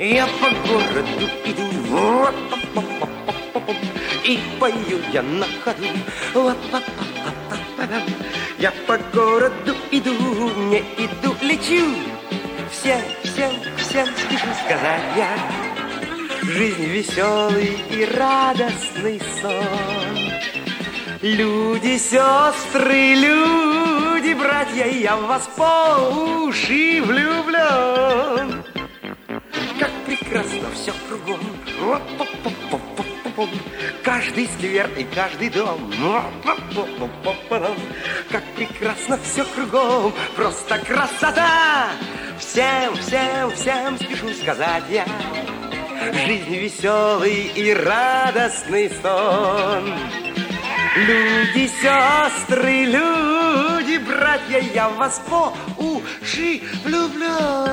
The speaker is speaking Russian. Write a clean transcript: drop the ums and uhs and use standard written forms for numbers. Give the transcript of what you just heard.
Я по городу иду, и пою я на ходу. Я по городу иду, не иду, лечу. Всем спешу сказать я. Жизнь веселый и радостный сон. Люди, сестры, люди, братья, я в вас по уши влюблен. Как прекрасно все кругом. Каждый сквер и каждый дом. Как прекрасно все кругом. Просто красота. Всем спешу сказать я. Жизнь веселый и радостный сон. Люди, сестры, люди, братья, я в вас по уши влюблен.